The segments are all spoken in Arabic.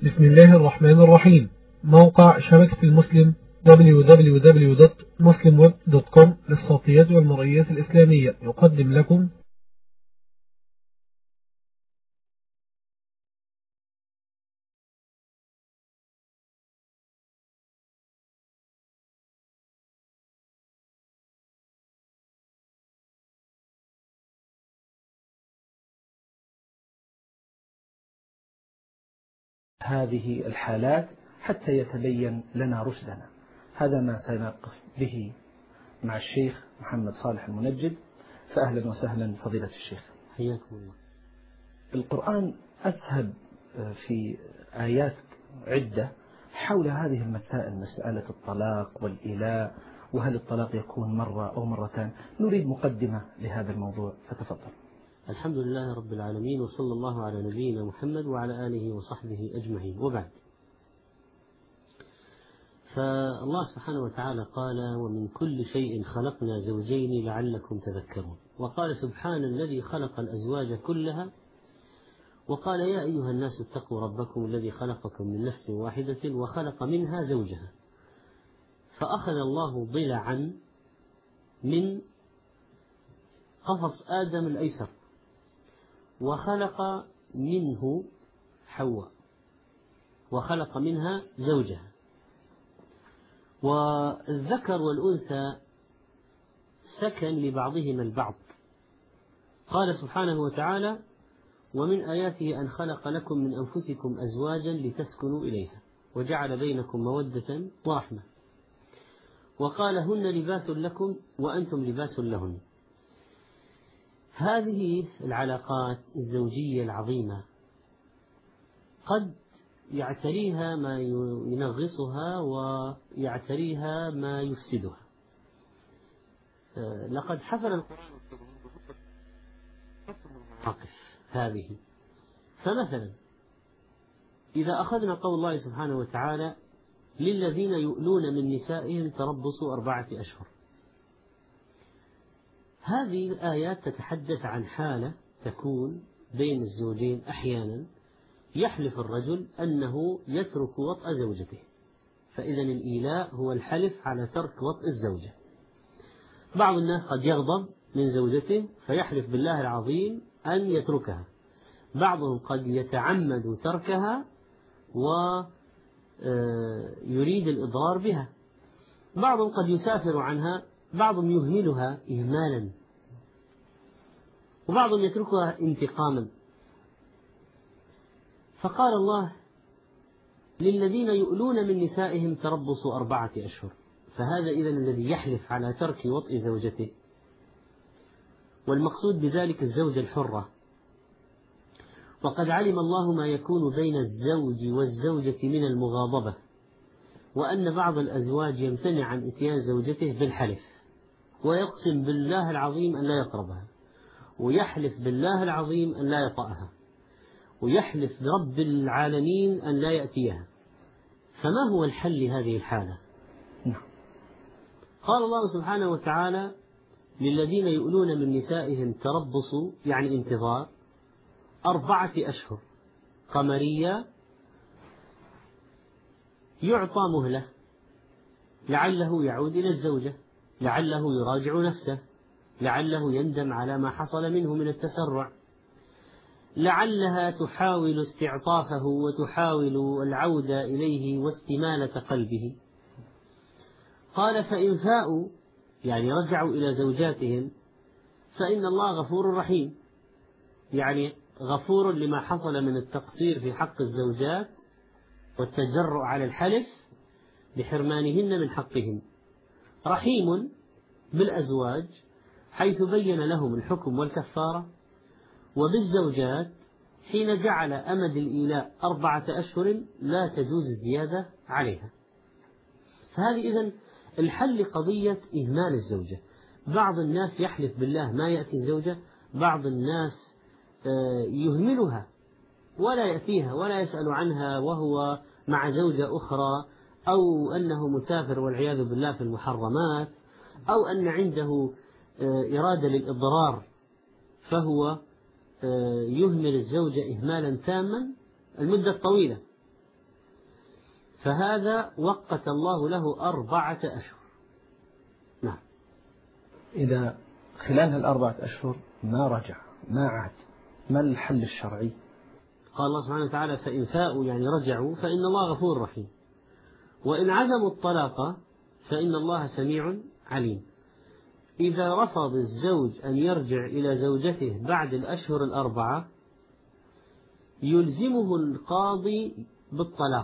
بسم الله الرحمن الرحيم. موقع شبكة المسلم www.muslimweb.com للصوتيات والمرئيات الإسلامية يقدم لكم هذه الحالات حتى يتبين لنا رشدنا. هذا ما سنقف به مع الشيخ محمد صالح المنجد، فأهلا وسهلا فضيلة الشيخ. حياكم الله. القرآن أسهب في آيات عدة حول هذه المسائل، مسألة الطلاق والإيلاء، وهل الطلاق يكون مرة أو مرتان. نريد مقدمة لهذا الموضوع، فتفضل. الحمد لله رب العالمين، وصلى الله على نبينا محمد وعلى آله وصحبه أجمعين، وبعد. فالله سبحانه وتعالى قال: ومن كل شيء خلقنا زوجين لعلكم تذكرون. وقال: سبحان الذي خلق الأزواج كلها. وقال: يا أيها الناس اتقوا ربكم الذي خلقكم من نفس واحدة وخلق منها زوجها، فأخذ الله ضلعا من قفص آدم الأيسر وخلق منه حواء وخلق منها زوجها. والذكر والأنثى سكن لبعضهما البعض. قال سبحانه وتعالى: ومن آياته أن خلق لكم من أنفسكم أزواجا لتسكنوا إليها وجعل بينكم مودة ورحمة. وقال: هن لباس لكم وأنتم لباس لهن. هذه العلاقات الزوجية العظيمة قد يعتريها ما ينغصها ويعتريها ما يفسدها. لقد حفل القرآن المواقف هذه. فمثلا إذا أخذنا قول الله سبحانه وتعالى: للذين يؤلون من نسائهم تربص 4 أشهر، هذه الآيات تتحدث عن حالة تكون بين الزوجين. أحيانا يحلف الرجل أنه يترك وطأ زوجته، فإذا الإيلاء هو الحلف على ترك وطأ الزوجة. بعض الناس قد يغضب من زوجته فيحلف بالله العظيم أن يتركها. بعضهم قد يتعمد تركها ويريد الإضرار بها. بعضهم قد يسافر عنها، بعضهم يهملها إهمالا، وبعضهم يتركها انتقاما. فقال الله: للذين يؤلون من نسائهم تربص 4 أشهر. فهذا إذن الذي يحلف على ترك وطئ زوجته، والمقصود بذلك الزوجة الحرة. وقد علم الله ما يكون بين الزوج والزوجة من المغاضبة، وأن بعض الأزواج يمتنع عن إتيان زوجته بالحلف، ويقسم بالله العظيم أن لا يقربها، ويحلف بالله العظيم أن لا يطأها، ويحلف برب العالمين أن لا يأتيها. فما هو الحل لهذه الحالة؟ قال الله سبحانه وتعالى: للذين يؤلون من نسائهم تربصوا، يعني انتظار 4 أشهر قمرية، يعطى مهلة، لعله يعود إلى الزوجة، لعله يراجع نفسه، لعله يندم على ما حصل منه من التسرع، لعلها تحاول استعطافه وتحاول العودة إليه واستمالة قلبه. قال: فإن فاءوا، يعني رجعوا إلى زوجاتهم، فإن الله غفور رحيم، يعني غفور لما حصل من التقصير في حق الزوجات والتجرؤ على الحلف بحرمانهن من حقهن، رحيم بالأزواج حيث بين لهم الحكم والكفارة، وبالزوجات حين جعل أمد الإيلاء 4 أشهر لا تجوز الزيادة عليها. فهذه إذن الحل قضية إهمال الزوجة. بعض الناس يحلف بالله ما يأتي الزوجة، بعض الناس يهملها ولا يأتيها ولا يسأل عنها وهو مع زوجة أخرى، أو أنه مسافر والعياذ بالله في المحرمات، أو أن عنده إرادة للإضرار فهو يهمل الزوجة إهمالا تاما المدة الطويلة. فهذا وقت الله له 4 أشهر. نعم. إذا خلال ال4 أشهر ما رجع ما عاد، ما الحل الشرعي؟ قال الله سبحانه وتعالى فإن فاءوا يعني رجعوا فإن الله غفور رحيم، وإن عزموا الطلاق فإن الله سميع عليم. إذا رفض الزوج أن يرجع إلى زوجته بعد الأشهر ال4 يلزمه القاضي بالطلاق،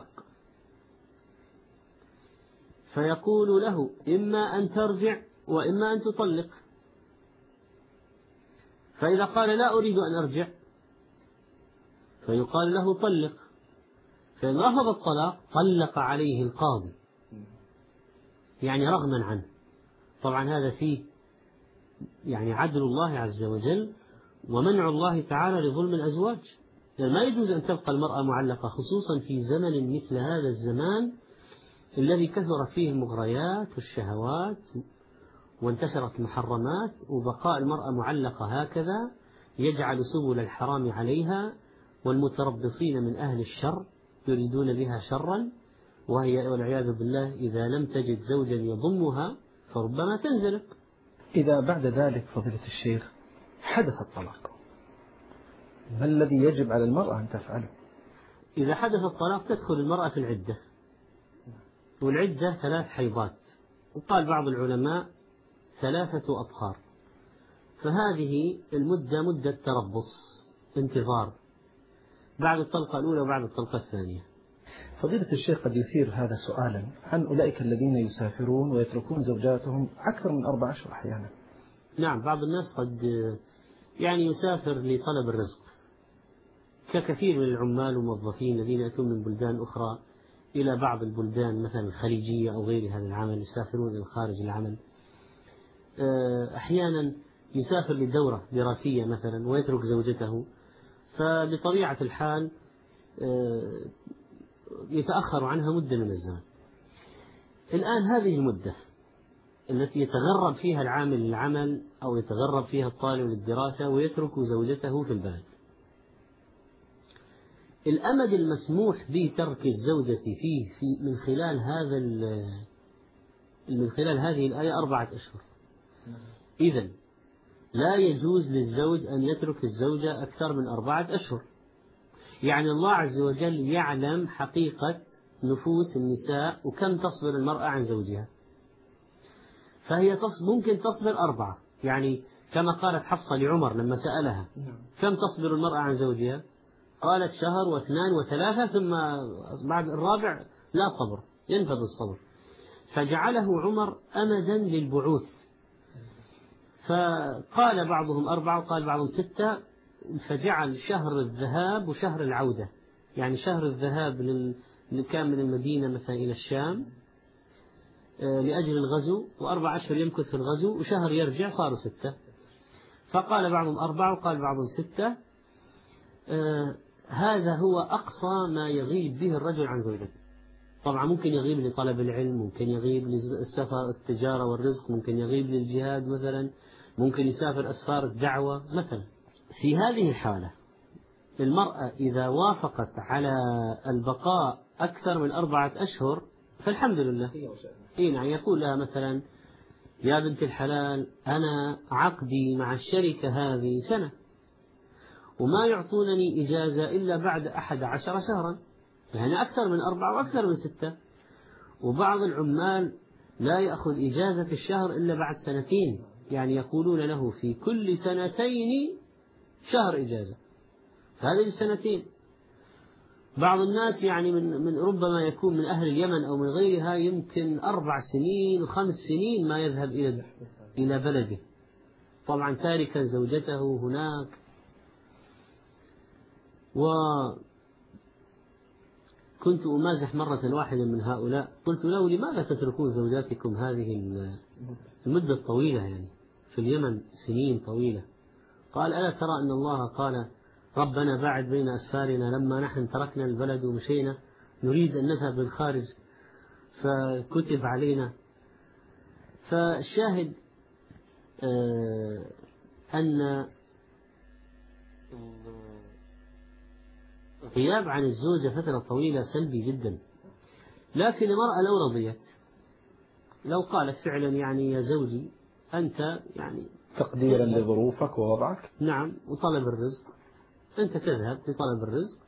فيقول له إما أن ترجع وإما أن تطلق. فإذا قال لا أريد أن أرجع فيقال له طلق، فإن رفض الطلاق طلق عليه القاضي يعني رغما عنه. طبعا هذا فيه يعني عدل الله عز وجل ومنع الله تعالى لظلم الأزواج. يعني ما يجوز أن تبقى المرأة معلقة، خصوصا في زمن مثل هذا الزمان الذي كثرت فيه المغريات والشهوات وانتشرت المحرمات، وبقاء المرأة معلقة هكذا يجعل سبل الحرام عليها، والمتربصين من أهل الشر يريدون بها شرا، وهي والعياذ بالله إذا لم تجد زوجا يضمها فربما تنزلق. إذا بعد ذلك فضيلة الشيخ حدث الطلاق، ما الذي يجب على المرأة أن تفعله؟ إذا حدث الطلاق تدخل المرأة في العدة، والعدة 3 حيضات، وقال بعض العلماء 3 أطهار. فهذه المدة مدة تربص انتظار بعد الطلقة الأولى وبعد الطلقة الثانية. فضيلة الشيخ قد يثير هذا سؤالا عن أولئك الذين يسافرون ويتركون زوجاتهم أكثر من 4 أشهر أحيانا. نعم، بعض الناس قد يعني يسافر لطلب الرزق، ككثير من العمال والموظفين الذين يأتون من بلدان أخرى إلى بعض البلدان مثلا الخليجية أو غيرها من العمل، يسافرون إلى خارج العمل. أحيانا يسافر لدورة دراسية مثلا ويترك زوجته، فبطبيعة الحال يتأخر عنها مدة من الزمن. الآن هذه المدة التي يتغرب فيها العامل للعمل أو يتغرب فيها الطالب للدراسة ويترك زوجته في البلد، الأمد المسموح بترك الزوجة فيه من خلال هذه الآية 4 أشهر. إذن لا يجوز للزوج أن يترك الزوجة أكثر من 4 أشهر. يعني الله عز وجل يعلم حقيقة نفوس النساء وكم تصبر المرأة عن زوجها، فهي ممكن تصبر 4، يعني كما قالت حفصة لعمر لما سألها كم تصبر المرأة عن زوجها، قالت 1 و2 و3 ثم بعد الرابع لا صبر، ينفذ الصبر. فجعله عمر أمدا للبعوث، فقال بعضهم 4 وقال بعضهم 6، فجعل شهر الذهاب وشهر العودة. يعني شهر الذهاب كان من المدينة مثلا إلى الشام لأجل الغزو، و4 أشهر يمكث في الغزو، وشهر يرجع، صاروا 6. فقال بعضهم 4 وقال بعضهم 6. هذا هو أقصى ما يغيب به الرجل عن زوجته. طبعا ممكن يغيب لطلب العلم، ممكن يغيب للسفر التجارة والرزق، ممكن يغيب للجهاد مثلا، ممكن يسافر أسفار الدعوة مثلا. في هذه الحالة المرأة إذا وافقت على البقاء أكثر من 4 أشهر فالحمد لله. يعني يقول لها مثلا يا بنت الحلال أنا عقدي مع الشركة هذه 1 سنة وما يعطونني إجازة إلا بعد 11 شهرا، يعني أكثر من 4 وأكثر من 6. وبعض العمال لا يأخذ إجازة الشهر إلا بعد 2 سنين، يعني يقولون له في كل 2 سنين شهر إجازة، فهذه 2 سنين. بعض الناس يعني من ربما يكون من أهل اليمن أو من غيرها يمكن 4 سنين و5 سنين ما يذهب إلى بلده، طبعا تاركا زوجته هناك. وكنت أمازح مرة واحدا من هؤلاء، قلت له لماذا تتركون زوجاتكم هذه المدة الطويلة، يعني في اليمن سنين طويلة؟ قال ألا ترى أن الله قال ربنا باعد بين أسفارنا لما نحن تركنا البلد ومشينا نريد أن نذهب للخارج فكتب علينا. فالشاهد أن الغياب عن الزوجة فترة طويلة سلبي جدا. لكن المرأة لو رضيت، لو قالت فعلا يعني يا زوجي أنت يعني تقديرا لظروفك ووضعك، نعم، وطلب الرزق، أنت تذهب لطلب الرزق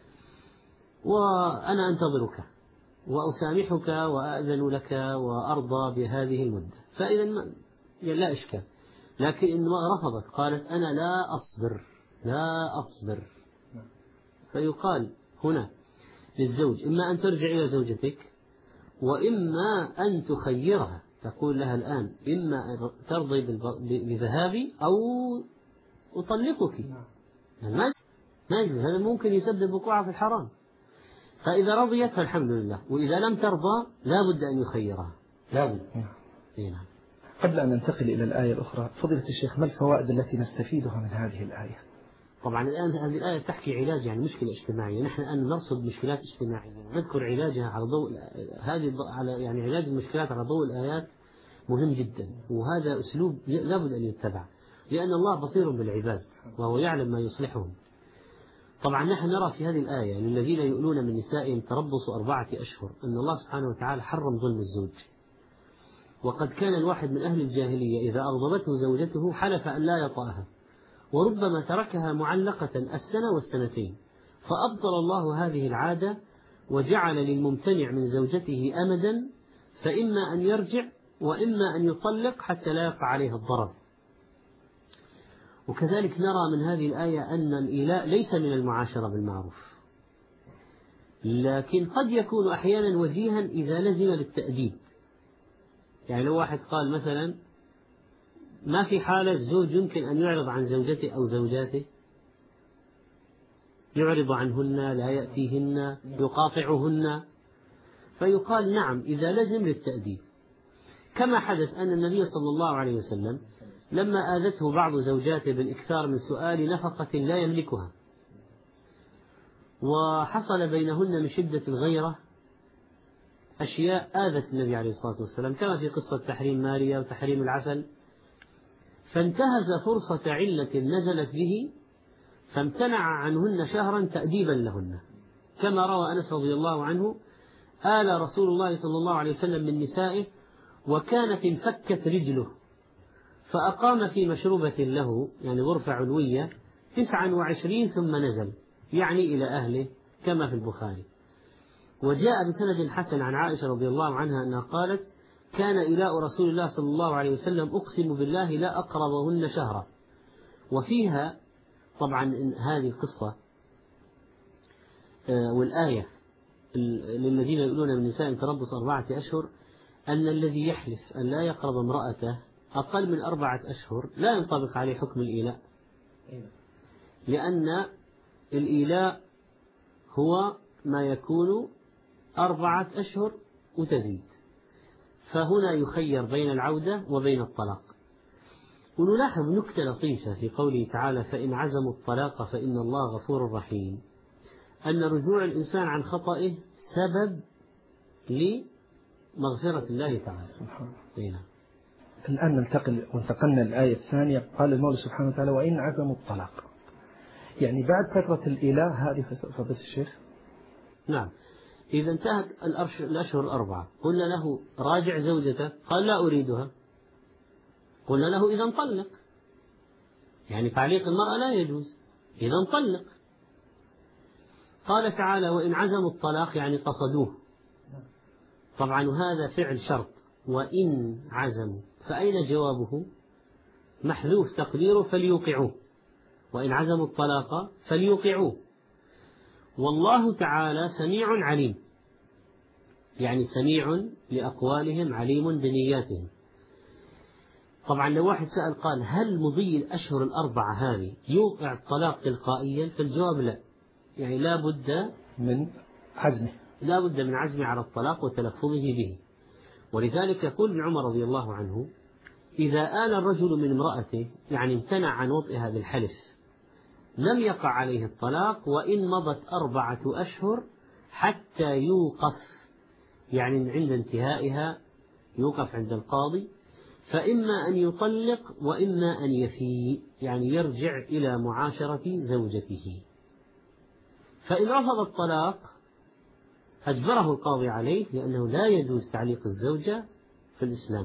وأنا أنتظرك وأسامحك وأأذن لك وأرضى بهذه المدة، فإذا لا إشكال. لكن إن رفضت قالت أنا لا أصبر، فيقال هنا للزوج إما أن ترجع إلى زوجتك وإما أن تخيرها، تقول لها الآن إما ترضي بذهابي أو أطلقك. ما يجوز، هذا ممكن يسبب وقوعها في الحرام. فإذا رضيت فالحمد لله، وإذا لم ترضى لا بد أن يخيرها، لا بد. نعم. قبل أن ننتقل إلى الآية الأخرى، فضيلة الشيخ، ما الفوائد التي نستفيدها من هذه الآية؟ طبعا الآن هذه الآية تحكي علاج يعني مشكلة اجتماعية، نحن الآن نرصد مشكلات اجتماعية نذكر علاجها على ضوء على يعني علاج المشكلات على ضوء الآيات مهم جدا، وهذا أسلوب لابد أن يتبع، لأن الله بصير بالعباد وهو يعلم ما يصلحهم. طبعا نحن نرى في هذه الآية للذين يؤلون من نسائهم تربص 4 أشهر أن الله سبحانه وتعالى حرم ظلم الزوج. وقد كان الواحد من أهل الجاهلية إذا أغضبته زوجته حلف أن لا يطأها، وربما تركها معلقة 1 سنة و2 سنين، فأبطل الله هذه العادة وجعل للممتنع من زوجته أمدا، فإما أن يرجع وإما أن يطلق حتى لا يقع عليه الضرر. وكذلك نرى من هذه الآية أن الإيلاء ليس من المعاشرة بالمعروف، لكن قد يكون أحيانا وجيها إذا لزم للتأديب. يعني لو واحد قال مثلا ما في حالة الزوج يمكن أن يعرض عن زوجته أو زوجاته، يعرض عنهن، لا يأتيهن، يقاطعهن، فيقال نعم إذا لزم للتأديب. كما حدث أن النبي صلى الله عليه وسلم لما آذته بعض زوجاته بالإكثار من سؤال نفقة لا يملكها، وحصل بينهن من شدة الغيرة أشياء آذت النبي عليه الصلاة والسلام، كما في قصة تحريم ماريا وتحريم العسل، فانتهز فرصة علة نزلت به فامتنع عنهن شهرا تأديبا لهن، كما روى أنس رضي الله عنه آل رسول الله صلى الله عليه وسلم من نسائه وكانت انفكت رجله، فأقام في مشروبة له يعني غرفة علوية 29 ثم نزل يعني إلى أهله كما في البخاري. وجاء بسند حسن عن عائشة رضي الله عنها أنها قالت كان إلاء رسول الله صلى الله عليه وسلم أقسم بالله لا أقربهن شهرا. وفيها طبعا هذه القصة والآية للذين يؤلون من نساء تربص 4 أشهر أن الذي يحلف أن لا يقرب امرأته أقل من 4 أشهر لا ينطبق عليه حكم الإيلاء، لأن الإيلاء هو ما يكون 4 أشهر وتزيد، فهنا يخير بين العودة وبين الطلاق. ونلاحظ نكتة لطيفة في قوله تعالى فإن عزموا الطلاق فإن الله غفور رحيم، أن رجوع الإنسان عن خطئه سبب لمغفرة الله تعالى. الآن انتقلنا للآية الثانية، قال المولى سبحانه وتعالى وإن عزموا الطلاق، يعني بعد فترة الإله هذه فضيلة الشيخ. نعم، إذا انتهت الأشهر 4 قلنا له راجع زوجته، قال لا أريدها، قلنا له إذا طلق، يعني تعليق المرأة لا يجوز، إذا طلق. قال تعالى وإن عزموا الطلاق يعني قصدوه، طبعا هذا فعل شرط، وإن عزموا، فأين جوابه؟ محذوف تقديره فليوقعوه، وإن عزموا الطلاق فليوقعوه. والله تعالى سميع عليم، يعني سميع لأقوالهم عليم بنياتهم. طبعا لو واحد سأل قال هل مضي الأشهر 4 هذه يوقع الطلاق تلقائيا؟ فالجواب لا، يعني لا بد من عزمه على الطلاق وتلفظه به. ولذلك يقول ابن عمر رضي الله عنه إذا آل الرجل من امرأته يعني امتنع عن وطئها بالحلف لم يقع عليه الطلاق وإن مضت 4 أشهر حتى يوقف، يعني عند انتهائها يوقف عند القاضي، فإما أن يطلق وإما أن يفيء، يعني يرجع إلى معاشرة زوجته. فإن رفض الطلاق أجبره القاضي عليه لأنه لا يجوز تعليق الزوجة في الإسلام.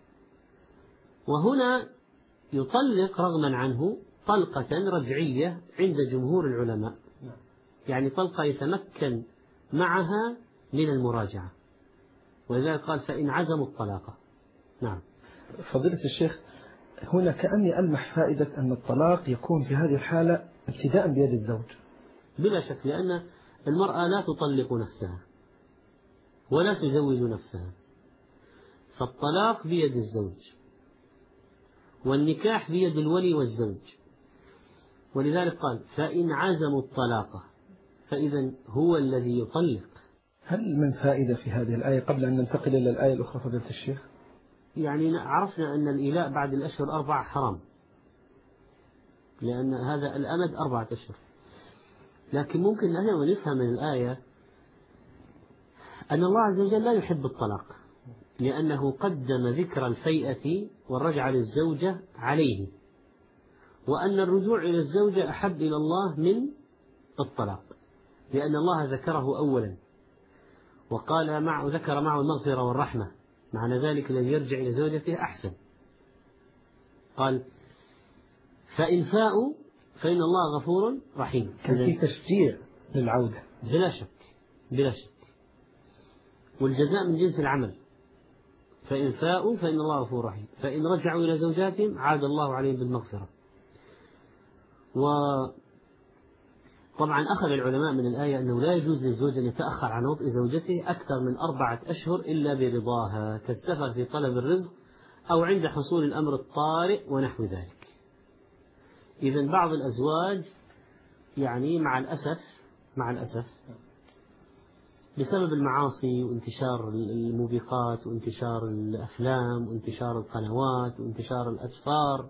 وهنا يطلق رغما عنه طلقة رجعية عند جمهور العلماء، يعني طلقة يتمكن معها من المراجعة، ولذلك قال فإن عزموا الطلاق. نعم. فضيلة الشيخ، هنا كأني ألمح فائدة أن الطلاق يكون في هذه الحالة ابتداء بيد الزوج. بلا شك، لأن المرأة لا تطلق نفسها ولا تزوج نفسها، فالطلاق بيد الزوج والنكاح بيد الولي والزوج، ولذلك قال فإن عزموا الطلاق، فإذا هو الذي يطلق. هل من فائدة في هذه الآية قبل أن ننتقل إلى الآية الأخرى فضيلة الشيخ؟ يعني عرفنا أن الإيلاء بعد الأشهر 4 حرام، لأن هذا الأمد 4 أشهر، لكن ممكن أن نفهم من الآية أن الله عز وجل لا يحب الطلاق، لأنه قدم ذكر الفيئة والرجعة للزوجة عليه، وأن الرجوع إلى الزوجة أحب إلى الله من الطلاق، لأن الله ذكره أولا وقال ذكر معه المغفرة والرحمة، معنى ذلك الذي يرجع إلى زوجته أحسن. قال فإن فاءوا فإن الله غفور رحيم، كان في تشجيع للعودة. بلا شك بلا شك، والجزاء من جنس العمل. فإن فاءوا فإن الله غفور رحيم، فإن رجعوا إلى زوجاتهم عاد الله عليهم بالمغفرة. وطبعا أخذ العلماء من الآية أنه لا يجوز للزوج أن يتأخر عن وطء زوجته أكثر من 4 أشهر إلا برضاها، كالسفر في طلب الرزق أو عند حصول الأمر الطارئ ونحو ذلك. إذن بعض الأزواج يعني مع الأسف بسبب المعاصي وانتشار الموبقات وانتشار الأفلام وانتشار القنوات وانتشار الأسفار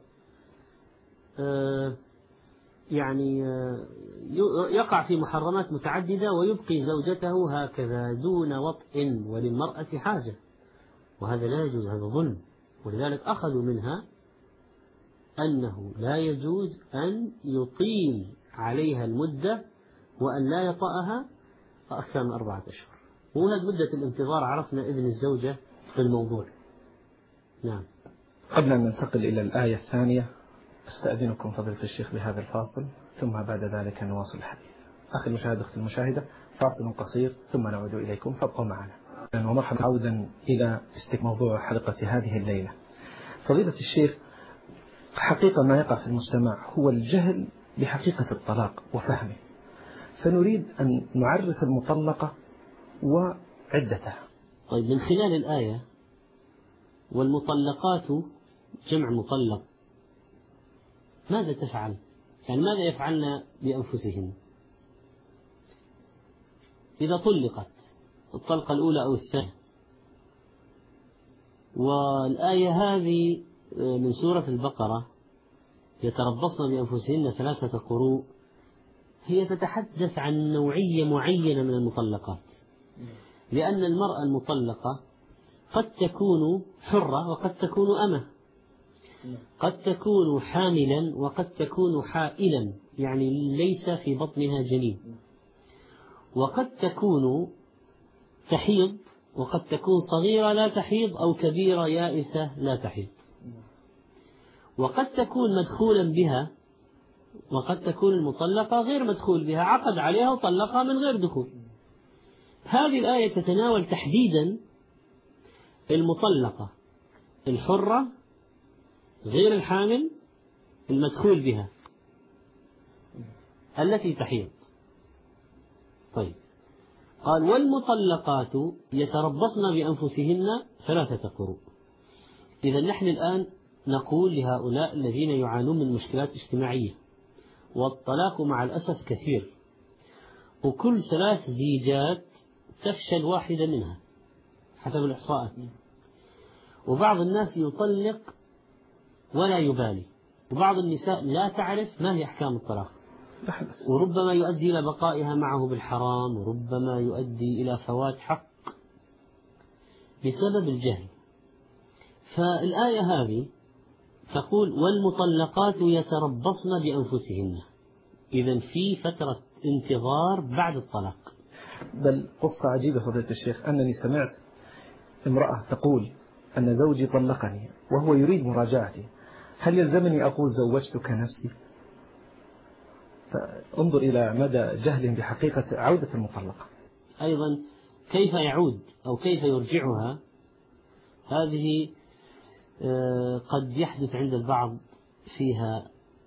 يعني يقع في محرمات متعددة ويبقي زوجته هكذا دون وطء، وللمرأة حاجة، وهذا لا يجوز، هذا ظلم. ولذلك أخذوا منها أنه لا يجوز أن يطيل عليها المدة وأن لا يطأها أكثر من 4 أشهر، وهذه مدة الانتظار عرفنا إذن الزوجة في الموضوع. نعم. قبل أن ننتقل إلى الآية الثانية أستأذنكم فضيلة الشيخ بهذا الفاصل، ثم بعد ذلك نواصل الحديث. أخي المشاهد أختي المشاهدة، فاصل قصير ثم نعود إليكم، فابقوا معنا. ومرحبا عودا إلى موضوع حلقة هذه الليلة. فضيلة الشيخ، حقيقة ما يقع في المجتمع هو الجهل بحقيقة الطلاق وفهمه، فنريد أن نعرف المطلقة وعدتها. طيب، من خلال الآية والمطلقات جمع مطلق، ماذا تفعل؟ يعني ماذا يفعلن بأنفسهن إذا طلقت الطلقة الأولى أو الثانية؟ والآية هذه من سورة البقرة يتربصن بأنفسهن 3 قروء، هي تتحدث عن نوعية معينة من المطلقات، لأن المرأة المطلقة قد تكون حرة وقد تكون أمة، قد تكون حاملا وقد تكون حائلا، يعني ليس في بطنها جنين، وقد تكون تحيض وقد تكون صغيرة لا تحيض أو كبيرة يائسة لا تحيض، وقد تكون مدخولا بها وقد تكون المطلقة غير مدخول بها، عقد عليها وطلقها من غير دخول. هذه الآية تتناول تحديدا المطلقة الحرة غير الحامل المدخول بها التي تحيض. طيب، قال والمطلقات يتربصن بأنفسهن 3 قروء. إذا نحن الآن نقول لهؤلاء الذين يعانون من مشكلات اجتماعية، والطلاق مع الأسف كثير، وكل 3 زيجات تفشل واحدة منها حسب الإحصاءات، وبعض الناس يطلق ولا يبالي، وبعض النساء لا تعرف ما هي أحكام الطلاق، وربما يؤدي إلى بقائها معه بالحرام، وربما يؤدي إلى فوات حق بسبب الجهل. فالآية هذه تقول والمطلقات يتربصن بأنفسهن، إذن في فترة انتظار بعد الطلاق. بل قصة عجيبة فضيلة الشيخ، أنني سمعت امرأة تقول أن زوجي طلقني وهو يريد مراجعتي، هل يلزمني أقول زوجتك نفسي؟ فانظر إلى مدى جهلهم بحقيقة عودة المطلقة. أيضا كيف يعود أو كيف يرجعها، هذه قد يحدث عند البعض فيها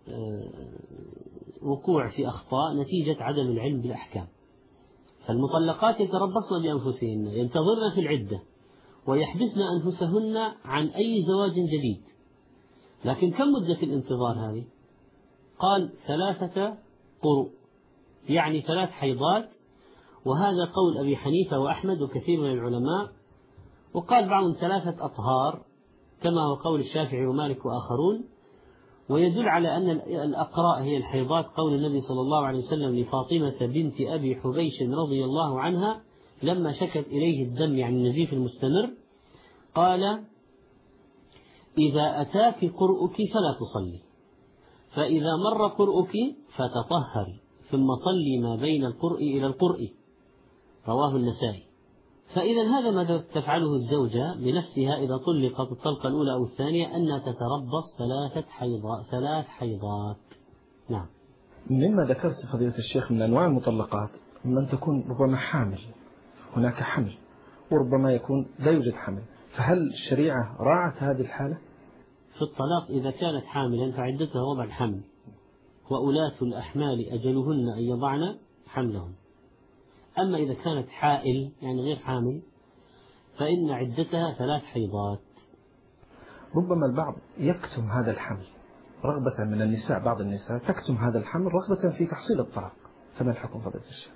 وقوع في أخطاء نتيجة عدم العلم بالأحكام. فالمطلقات يتربصن بأنفسهن، ينتظرن في العدة ويحبسن أنفسهن عن أي زواج جديد. لكن كم مدة الانتظار هذه؟ قال 3 قروء، يعني 3 حيضات، وهذا قول أبي حنيفة وأحمد وكثير من العلماء، وقال بعضهم 3 أطهار كما هو قول الشافعي ومالك وآخرون. ويدل على أن الأقراء هي الحيضات قول النبي صلى الله عليه وسلم لفاطمة بنت أبي حبيش رضي الله عنها لما شكت إليه الدم، يعني النزيف المستمر، قال: إذا أتاك قرؤك فلا تصلي، فإذا مر قرؤك فتطهري، ثم صلي ما بين القرء إلى القرء. رواه النسائي. فإذا هذا ما تفعله الزوجة بنفسها إذا طلقت الطلقة الأولى أو الثانية، أنها تتربص 3 حيضات. نعم. مما ذكرت فضيلة الشيخ من أنواع المطلقات من تكون ربما حامل، هناك حمل، وربما يكون لا يوجد حمل، فهل الشريعة راعت هذه الحالة؟ في الطلاق إذا كانت حاملا فعدتها وضع الحمل، وأولاة الأحمال أجلهن أن يضعن حملهم. أما إذا كانت حائل يعني غير حامل فإن عدتها 3 حيضات. ربما البعض يكتم هذا الحمل رغبة من النساء، بعض النساء تكتم هذا الحمل رغبة في تحصيل الطلاق، فما الحكم فضيلة الشيخ؟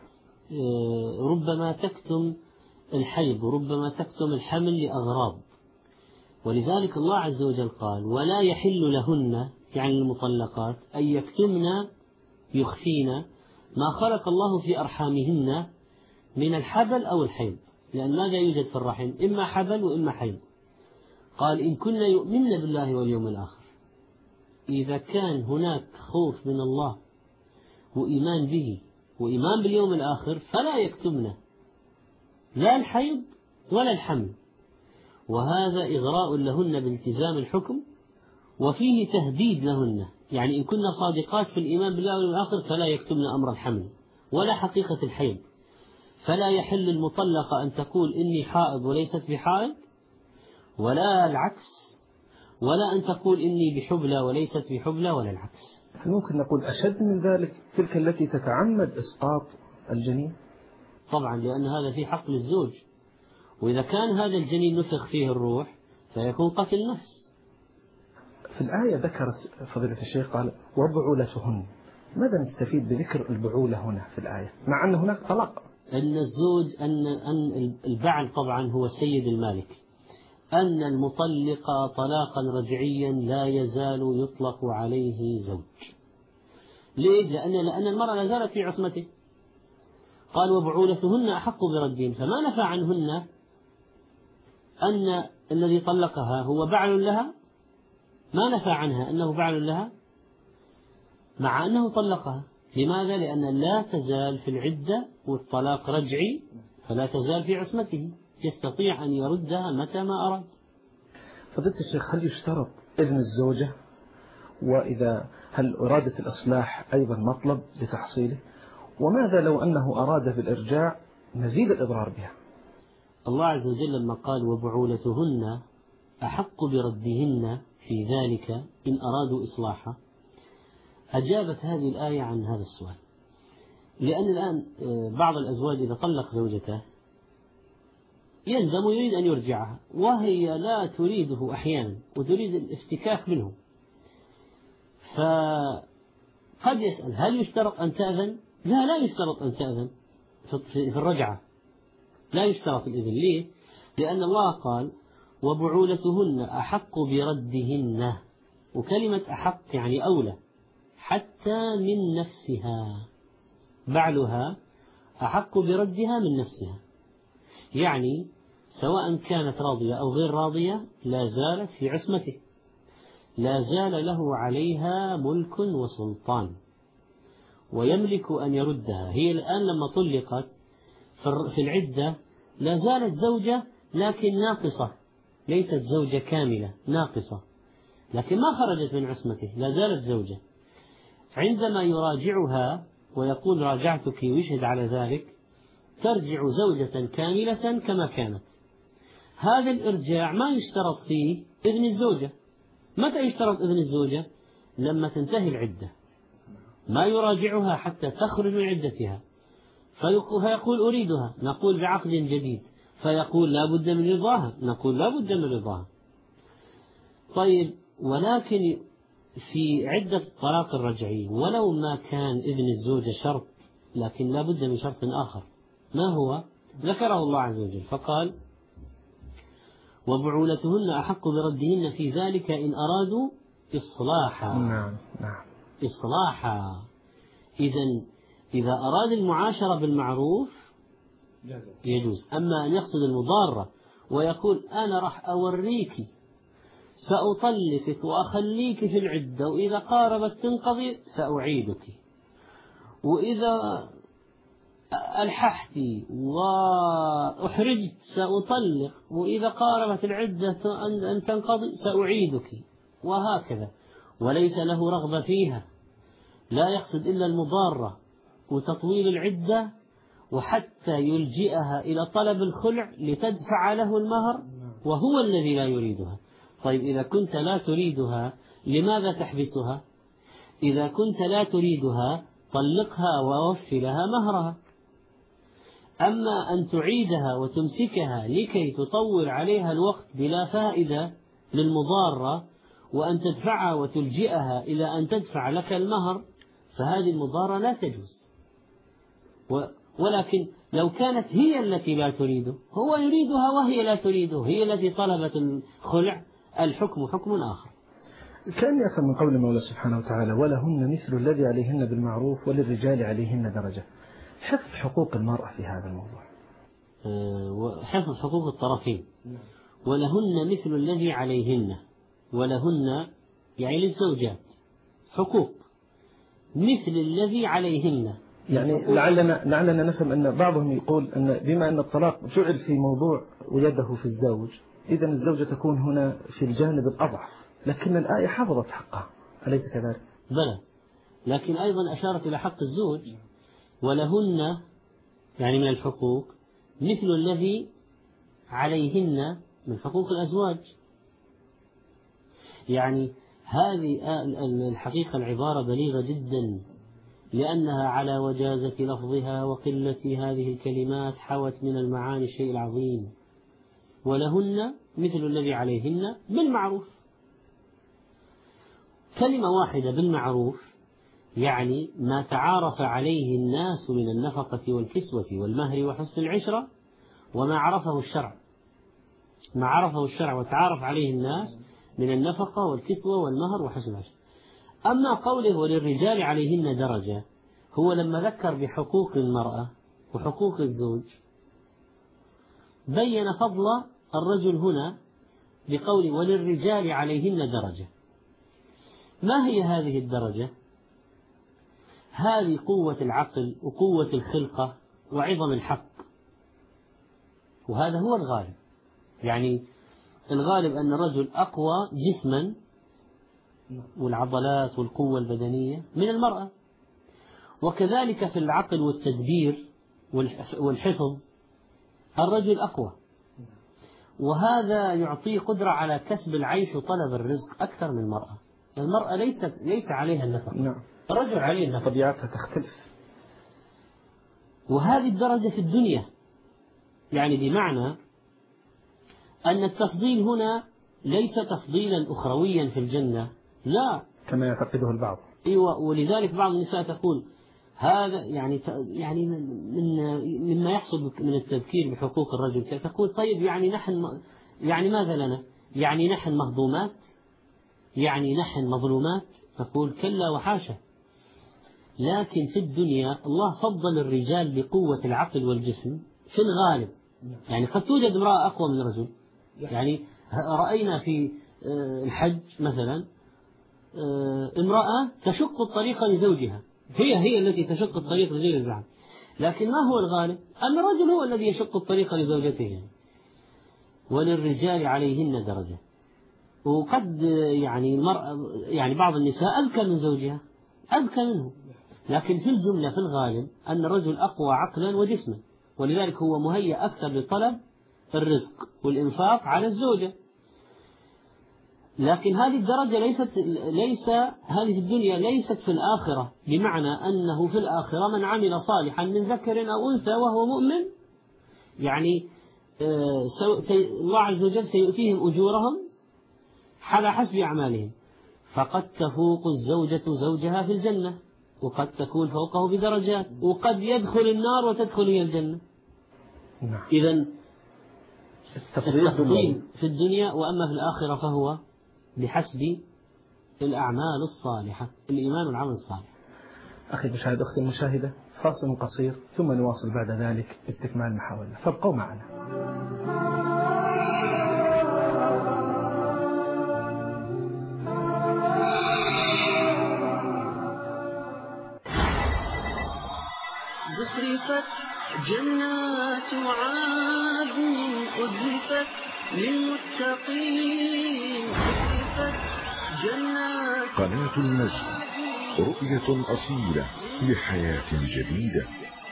ربما تكتم الحيض، ربما تكتم الحمل لأغراض، ولذلك الله عز وجل قال: ولا يحل لهن، يعني المطلقات، أن يكتمن يخفين ما خلق الله في أرحامهن من الحبل أو الحيض، لأن ماذا يوجد في الرحم؟ إما حبل وإما حيض. قال: إن كن يؤمن بالله واليوم الآخر. إذا كان هناك خوف من الله وإيمان به وإيمان باليوم الآخر فلا يكتمن لا الحيض ولا الحمل، وهذا إغراء لهن بالتزام الحكم، وفيه تهديد لهن، يعني إن كنا صادقات في الإيمان بالله واليوم الآخر فلا يكتمن أمر الحمل ولا حقيقة الحيض. فلا يحل المطلقة أن تقول إني حائض وليست بحائض، ولا العكس، ولا أن تقول إني بحبلى وليست بحبلى، ولا العكس. هل ممكن نقول أشد من ذلك تلك التي تتعمد إسقاط الجنين؟ طبعا، لأن هذا في حق للزوج، وإذا كان هذا الجنين نفخ فيه الروح فيكون قتل نفس. في الآية ذكرت فضيلة الشيخ قال: وبعولتهن. ماذا نستفيد بذكر البعولة هنا في الآية مع أن هناك طلاق؟ أن الزوج أن البعل طبعا هو سيد المالك، أن المطلق طلاقا رجعيا لا يزال يطلق عليه زوج. ليه؟ لأن المرأة لا زالت في عصمته. قال: وبعولتهن أحق بردهن، فما نفى عنهن أن الذي طلقها هو بعل لها، ما نفى عنها أنه بعل لها مع أنه طلقها. لماذا؟ لأن لا تزال في العدة والطلاق رجعي، فلا تزال في عصمته، يستطيع أن يردها متى ما أراد. فضيلة الشيخ، هل يشترط إذن الزوجة؟ وإذا هل إرادة الإصلاح أيضا مطلب لتحصيله؟ وماذا لو أنه أراد بالإرجاع مزيد الإضرار بها؟ الله عز وجل لما قال: وبعولتهن أحق بردهن في ذلك إن أرادوا إصلاحا، أجابت هذه الآية عن هذا السؤال. لأن الآن بعض الأزواج إذا طلق زوجته يندم ويريد أن يرجعها، وهي لا تريده أحيانا وتريد الافتكاك منه، فقد يسأل: هل يشترط أن تأذن؟ لا يشترط أن تأذن في الرجعة، لا يشترط الإذن. ليه؟ لأن الله قال: وبعولتهن أحق بردهن، وكلمة أحق يعني أولى، حتى من نفسها، بعلها أحق بردها من نفسها، يعني سواء كانت راضية أو غير راضية لا زالت في عصمته، لا زال له عليها ملك وسلطان، ويملك أن يردها. هي الآن لما طلقت في العدة لا زالت زوجة لكن ناقصة، ليست زوجة كاملة، ناقصة، لكن ما خرجت من عصمته، لا زالت زوجة. عندما يراجعها ويقول راجعتك ويشهد على ذلك، ترجع زوجة كاملة كما كانت. هذا الإرجاع ما يشترط فيه إذن الزوجة. متى يشترط إذن الزوجة؟ لما تنتهي العدة، ما يراجعها حتى تخرج من عدتها، فيقول أريدها، نقول بعقد جديد، فيقول لا بد من رضاها، نقول لا بد من رضاها. طيب، ولكن في عدة الطلاق الرجعي ولو ما كان إذن الزوجة شرط، لكن لا بد من شرط آخر، ما هو؟ ذكره الله عز وجل فقال: وبعولتهن أحق بردهن في ذلك إن أرادوا إصلاحا. نعم. إصلاحا. إذا أراد المعاشرة بالمعروف يجوز. أما أن يقصد المضارة ويقول أنا راح أوريك، سأطلقك وأخليك في العدة، وإذا قاربت تنقضي سأعيدك، وإذا ألححت وأحرجت سأطلق، وإذا قاربت العدة أن تنقضي سأعيدك، وهكذا. وليس له رغبة فيها، لا يقصد إلا المضارة وتطويل العدة، وحتى يلجئها إلى طلب الخلع لتدفع له المهر وهو الذي لا يريدها. طيب، إذا كنت لا تريدها لماذا تحبسها؟ إذا كنت لا تريدها طلقها ووفي لها مهرها. أما أن تعيدها وتمسكها لكي تطول عليها الوقت بلا فائدة للمضارة، وأن تدفعها وتلجئها إلى أن تدفع لك المهر، فهذه المضارة لا تجوز. ولكن لو كانت هي التي لا تريده، هو يريدها وهي لا تريده، هي التي طلبت الخلع، الحكم حكم آخر. كأني أفهم من قول المولى سبحانه وتعالى: ولهن مثل الذي عليهن بالمعروف وللرجال عليهن درجة. حفظ حقوق المرأة في هذا الموضوع، حفظ حقوق الطرفين. ولهن مثل الذي عليهن، ولهن يعني للزوجات حقوق مثل الذي عليهن. يعني لعلنا نفهم أن بعضهم يقول أن بما أن الطلاق جعل في موضوع ويده في الزوج، إذن الزوجة تكون هنا في الجانب الأضعف، لكن الآية حفظت حقها، أليس كذلك؟ بلى، لكن أيضا أشارت إلى حق الزوج. ولهن يعني من الحقوق مثل الذي عليهن من حقوق الأزواج. يعني هذه الحقيقة العبارة بليغة جدا، لأنها على وجازة لفظها وقلة هذه الكلمات حوت من المعاني الشيء العظيم. ولهن مثل الذي عليهن بالمعروف، كلمة واحدة بالمعروف يعني ما تعارف عليه الناس من النفقة والكسوة والمهر وحسن العشرة، وما عرفه الشرع، ما عرفه الشرع وتعارف عليه الناس من النفقة والكسوة والمهر وحسن العشرة. أما قوله وللرجال عليهن درجة، هو لما ذكر بحقوق المرأة وحقوق الزوج بين فضل الرجل هنا بقول وللرجال عليهن درجة. ما هي هذه الدرجة؟ هذه قوة العقل وقوة الخلقة وعظم الحق، وهذا هو الغالب. يعني الغالب أن الرجل أقوى جسما والعضلات والقوة البدنية من المرأة، وكذلك في العقل والتدبير والحفظ الرجل أقوى، وهذا يعطيه قدرة على كسب العيش وطلب الرزق أكثر من المرأة. المرأة ليس عليها النفقة، نعم. الرجل عليه النفقة، طبيعتها تختلف. وهذه الدرجة في الدنيا، يعني بمعنى أن التفضيل هنا ليس تفضيلا أخرويا في الجنة، لا كما يعتقده البعض. أيوة، ولذلك بعض النساء تقول هذا يعني مما يحصل من التذكير بحقوق الرجل، تقول طيب يعني ماذا لنا؟ يعني نحن مهضومات؟ يعني نحن مظلومات؟ نقول كلا وحاشا. لكن في الدنيا الله فضل الرجال بقوة العقل والجسم في الغالب. يعني قد توجد امرأة أقوى من الرجل. يعني رأينا في الحج مثلا امرأة تشق الطريق لزوجها، هي التي تشق الطريق لزوجها، لكن ما هو الغالب؟ أن الرجل هو الذي يشق الطريق لزوجته، وللرجال عليهن درجة. وقد يعني بعض النساء أذكى من زوجها، أذكى منه، لكن في الجملة في الغالب أن الرجل أقوى عقلا وجسما، ولذلك هو مهيأ أكثر لطلب الرزق والإنفاق على الزوجة. لكن هذه الدرجة هذه في الدنيا ليست في الآخرة، بمعنى أنه في الآخرة من عمل صالحا من ذكر أو أنثى وهو مؤمن، يعني الله عز وجل سيؤتيهم أجورهم على حسب أعمالهم، فقد تفوق الزوجة زوجها في الجنة، وقد تكون فوقه بدرجات، وقد يدخل النار وتدخل هي الجنة. إذن التفضيل في الدنيا، وأما في الآخرة فهو بحسب الأعمال الصالحة، الإيمان والعمل الصالح. أخي المشاهد، أختي المشاهدة، فاصل قصير ثم نواصل بعد ذلك استكمال محاولنا، فابقوا معنا. زخرفت جنات عدن أزلفت للمتقين. قناة النجم، رؤية أصيلة لحياة جديدة.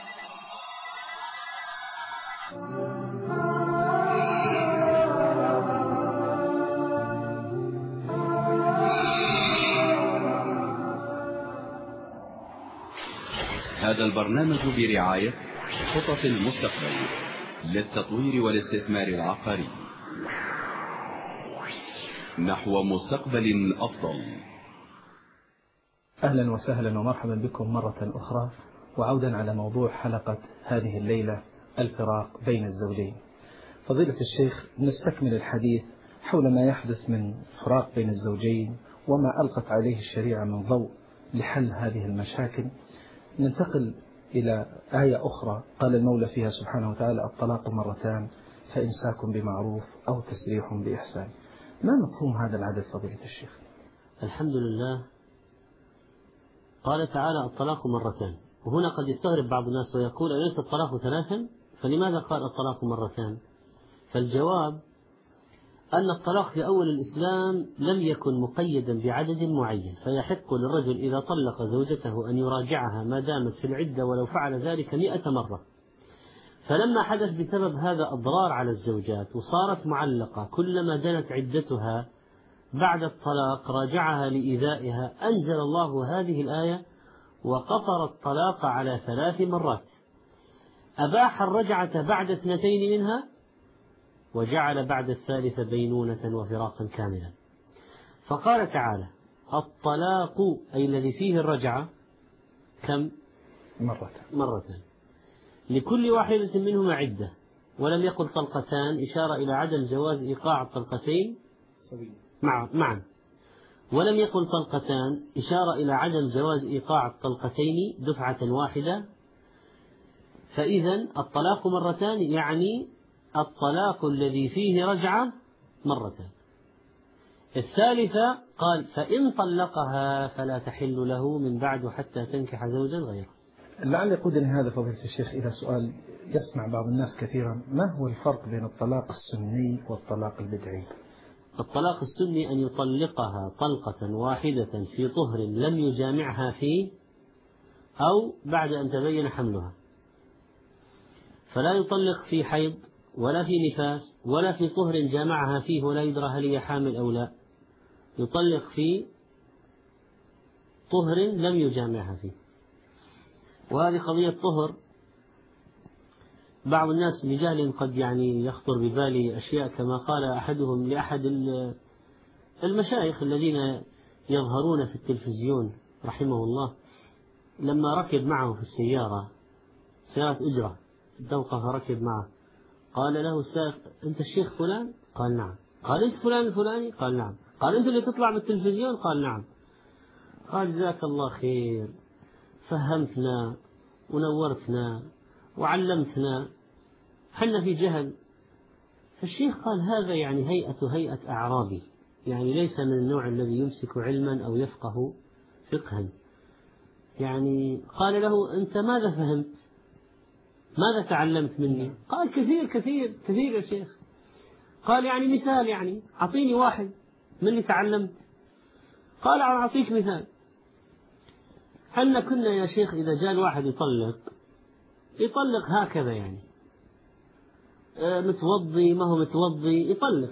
هذا البرنامج برعاية خطط المستقبل للتطوير والاستثمار العقاري نحو مستقبل أفضل. أهلا وسهلا ومرحبا بكم مرة أخرى، وعودا على موضوع حلقة هذه الليلة، الفراق بين الزوجين. فضيلة الشيخ، نستكمل الحديث حول ما يحدث من فراق بين الزوجين وما ألقت عليه الشريعة من ضوء لحل هذه المشاكل. ننتقل إلى آية أخرى قال المولى فيها سبحانه وتعالى: الطلاق مرتان فإمساك بمعروف أو تسريح بإحسان. ما مفهوم هذا العدد فضيلة الشيخ؟ الحمد لله. قال تعالى: الطلاق مرتان. وهنا قد يستغرب بعض الناس ويقول: أليس الطلاق ثلاثا؟ فلماذا قال الطلاق مرتان؟ فالجواب أن الطلاق في أول الإسلام لم يكن مقيدا بعدد معين، فيحق للرجل إذا طلق زوجته أن يراجعها ما دامت في العدة ولو فعل ذلك 100 مرة. فلما حدث بسبب هذا أضرار على الزوجات وصارت معلقة كلما دنت عدتها بعد الطلاق راجعها لإيذائها، أنزل الله هذه الآية وقصر الطلاق على 3 مرات، أباح الرجعة بعد 2 منها، وجعل بعد الثالثة بينونة وفراقا كاملا. فقال تعالى: الطلاق أي الذي فيه الرجعة كم؟ مرتان، لكل واحدة منهما عدة. ولم يقل طلقتان، إشارة إلى عدم جواز إيقاع الطلقتين معا. ولم يقل طلقتان، إشارة إلى عدم جواز إيقاع الطلقتين دفعة واحدة. فإذا الطلاق مرتان يعني الطلاق الذي فيه رجعة مرتان. الثالثة قال: فإن طلقها فلا تحل له من بعد حتى تنكح زوجا غيره. لعل يقودني هذا فضيلة الشيخ إلى سؤال يسمع بعض الناس كثيرا: ما هو الفرق بين الطلاق السني والطلاق البدعي؟ الطلاق السني أن يطلقها طلقة واحدة في طهر لم يجامعها فيه أو بعد أن تبين حملها، فلا يطلق في حيض ولا في نفاس ولا في طهر جامعها فيه ولا يدرى هل هي حامل أو لا، يطلق في طهر لم يجامعها فيه. وهذه قضية طهر بعض الناس بجهل قد يخطر ببالي أشياء، كما قال أحدهم لأحد المشايخ الذين يظهرون في التلفزيون رحمه الله، لما ركب معه في السيارة، سيارة أجرة، استوقف ركب معه، قال له السائق: أنت الشيخ فلان؟ قال نعم. قال: أنت فلان الفلاني؟ قال نعم. قال: أنت اللي تطلع من التلفزيون؟ قال نعم. قال: جزاك الله خير، فهمتنا ونورتنا وعلمتنا، حنا في جهل. فالشيخ قال: هذا هيئة أعرابي، ليس من النوع الذي يمسك علما أو يفقه فقها. قال له: أنت ماذا فهمت؟ ماذا تعلمت مني؟ قال كثير كثير كثير يا شيخ. قال يعني مثال، يعني أعطيني واحد من اللي تعلمت. قال أعطيك مثال. حنا كنا يا شيخ إذا جاء الواحد يطلق هكذا، يعني متوضي ما هو متوضي يطلق.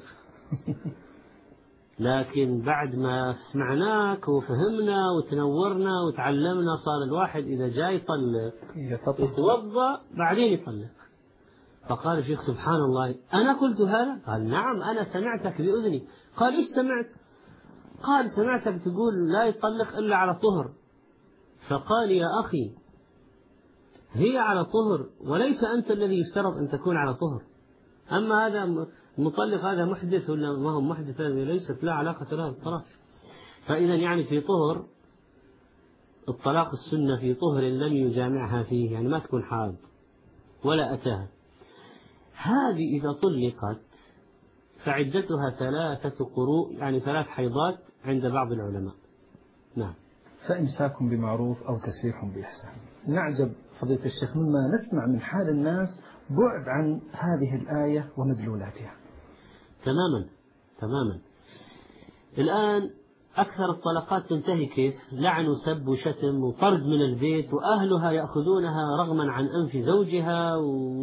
لكن بعد ما سمعناك وفهمنا وتنورنا وتعلمنا صار الواحد إذا جاء يطلق يتوضأ بعدين يطلق. فقال الشيخ سبحان الله أنا قلت هذا؟ قال نعم أنا سمعتك بأذني. قال إيش سمعت؟ قال سمعتك تقول لا يطلق إلا على طهر. فقال يا أخي هي على طهر وليس أنت الذي يفترض أن تكون على طهر. أما هذا المطلق هذا محدث ولا ما هو محدث، هذه ليست لا علاقة لها بالطلاق. فإذا يعني في طهر الطلاق السنة في طهر لم يجامعها فيه، يعني ما تكون حاض ولا أتاها. هذه إذا طلقت فعدتها 3 قروء، يعني 3 حيضات عند بعض العلماء. نعم. فإمساك بمعروف أو تسريح بإحسان. نعجب فضيلة الشيخ مما نسمع من حال الناس بعد عن هذه الآية ومدلولاتها. تماما تماما. الآن أكثر الطلقات تنتهي كيف؟ لعن وسب وشتم وطرد من البيت، وأهلها يأخذونها رغما عن أنف زوجها،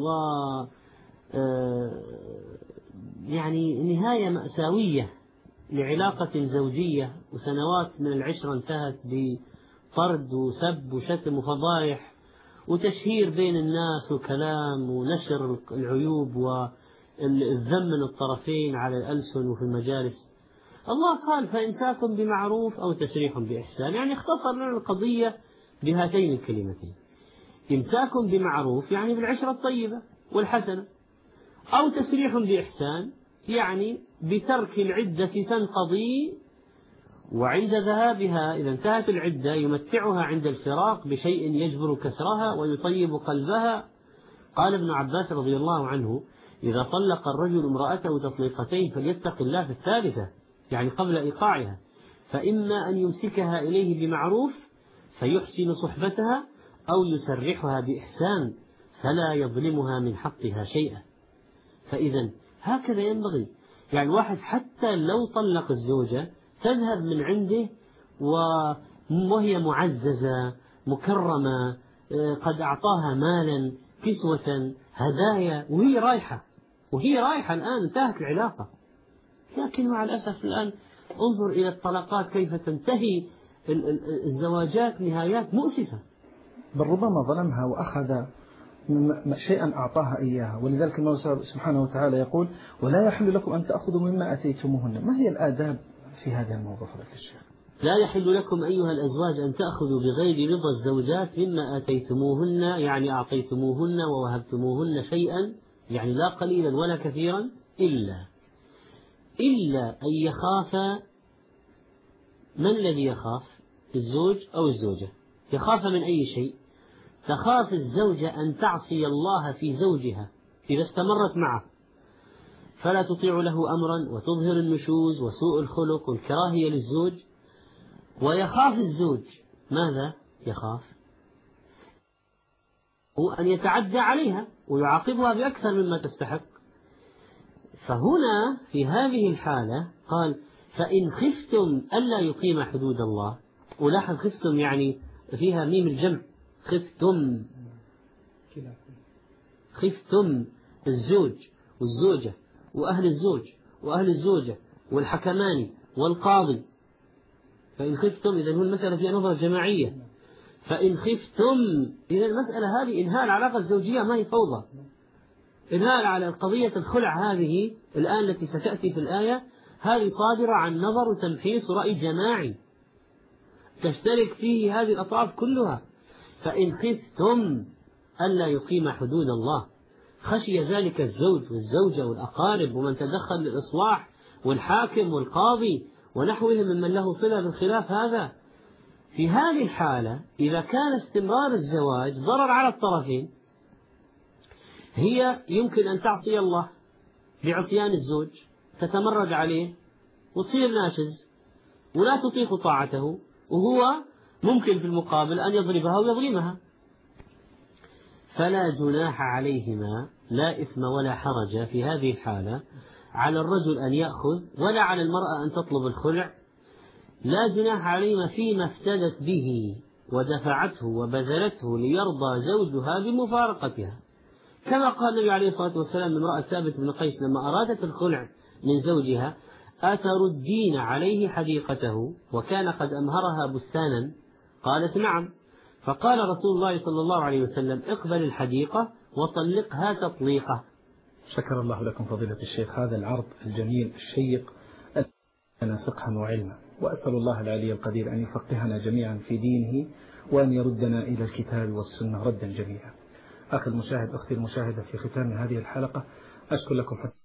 يعني نهاية مأساوية لعلاقة زوجية، وسنوات من العشرة انتهت بطرد وسب وشتم وفضايح وتشهير بين الناس وكلام ونشر العيوب والذم من الطرفين على الألسن وفي المجالس. الله قال فإمساك بمعروف أو تسريح بإحسان، يعني اختصر لنا القضية بهاتين الكلمتين. إمساك بمعروف يعني بالعشرة الطيبة والحسنة، أو تسريح بإحسان يعني بترك العدة تنقضي، وعند ذهابها إذا انتهت العدة يمتعها عند الفراق بشيء يجبر كسرها ويطيب قلبها. قال ابن عباس رضي الله عنه إذا طلق الرجل امرأته تطليقتين فليتق الله في الثالثة، يعني قبل إيقاعها، فإما أن يمسكها إليه بمعروف فيحسن صحبتها، أو يسرحها بإحسان فلا يظلمها من حقها شيئا. فإذا هكذا ينبغي، يعني الواحد حتى لو طلق الزوجة تذهب من عنده وهي معززة مكرمة، قد أعطاها مالا كسوة هدايا وهي رايحة الآن انتهت العلاقة. لكن مع الأسف الآن انظر إلى الطلاقات كيف تنتهي الزواجات نهايات مؤسفة. بل ربما ظلمها وأخذ شيئا أعطاها إياها. ولذلك الله سبحانه وتعالى يقول ولا يحل لكم أن تأخذوا مما أتيتموهن. ما هي الآداب في هذا الموضوع فضيلة الشيخ؟ لا يحل لكم أيها الأزواج أن تأخذوا بغير رضا الزوجات مما أتيتموهن، يعني أعطيتموهن ووهبتموهن شيئا، يعني لا قليلا ولا كثيرا، إلا أن يخاف. من الذي يخاف؟ الزوج أو الزوجة. يخاف من أي شيء؟ تخاف الزوجة أن تعصي الله في زوجها إذا استمرت معه، فلا تطيع له أمرا وتظهر النشوز وسوء الخلق والكراهية للزوج. ويخاف الزوج ماذا؟ يخاف هو أن يتعدى عليها ويعاقبها بأكثر مما تستحق. فهنا في هذه الحالة قال فإن خفتم ألا يقيم حدود الله. ولاحظ خفتم يعني فيها ميم الجمع، خفتم الزوج والزوجة وأهل الزوج وأهل الزوجة والحكمان والقاضي. فإن خفتم إذا هو المسألة فيها نظرة جماعية. فإن خفتم إذا المسألة هذه إنهاء العلاقة الزوجية ما هي فوضى، إنهاء على قضية الخلع هذه الآن التي ستأتي في الآية، هذه صادرة عن نظر وتمحيص رأي جماعي تشترك فيه هذه الأطراف كلها. فإن خفتم ألا يقيم حدود الله، خشي ذلك الزوج والزوجة والأقارب ومن تدخل للإصلاح والحاكم والقاضي ونحوهم ممن له صلة بالخلاف هذا. في هذه الحالة إذا كان استمرار الزواج ضرر على الطرفين، هي يمكن أن تعصي الله بعصيان الزوج، تتمرد عليه وتصير ناشز ولا تطيق طاعته، وهو ممكن في المقابل أن يضربها ويظلمها. فلا جناح عليهما، لا إثم ولا حرج في هذه الحالة على الرجل أن يأخذ ولا على المرأة أن تطلب الخلع. لا جناح عليهما فيما افتدت به ودفعته وبذلته ليرضى زوجها بمفارقتها، كما قال النبي عليه الصلاة والسلام لامرأة ثابت بن قيس لما أرادت الخلع من زوجها: أتردين عليه حديقته وكان قد أمهرها بستانا؟ قالت: نعم. فقال رسول الله صلى الله عليه وسلم: اقبل الحديقة وطلقها تطليقة. شكر الله لكم فضيلة الشيخ هذا العرض الجميل الشيق لنا فقها وعلما، وأسأل الله العلي القدير أن يفقهنا جميعا في دينه وأن يردنا إلى الكتاب والسنة ردا جميلا. أخي المشاهد، أختي المشاهدة، في ختام هذه الحلقة أشكر لكم حسن